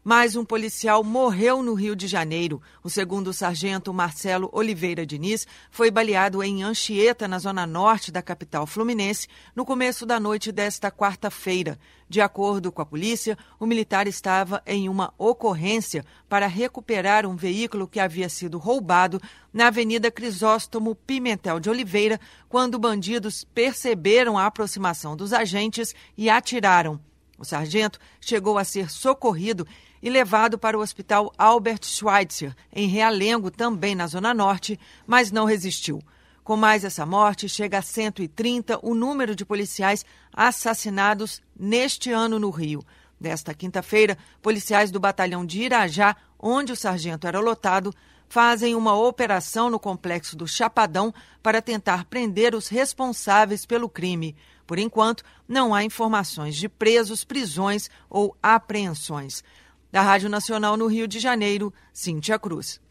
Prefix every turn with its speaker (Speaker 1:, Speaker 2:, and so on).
Speaker 1: Mais um policial morreu no Rio de Janeiro. O segundo sargento Marcelo Oliveira Diniz foi baleado em Anchieta, na zona norte da capital fluminense, no começo da noite desta quarta-feira. De acordo com a polícia, o militar estava em uma ocorrência para recuperar um veículo que havia sido roubado na Avenida Crisóstomo Pimentel de Oliveira, quando bandidos perceberam a aproximação dos agentes e atiraram. O sargento chegou a ser socorrido e levado para o Hospital Albert Schweitzer, em Realengo, também na Zona Norte, mas não resistiu. Com mais essa morte, chega a 130 o número de policiais assassinados neste ano no Rio. Desta quinta-feira, policiais do batalhão de Irajá, onde o sargento era lotado, fazem uma operação no complexo do Chapadão para tentar prender os responsáveis pelo crime. Por enquanto, não há informações de presos, prisões ou apreensões. Da Rádio Nacional no Rio de Janeiro, Cíntia Cruz.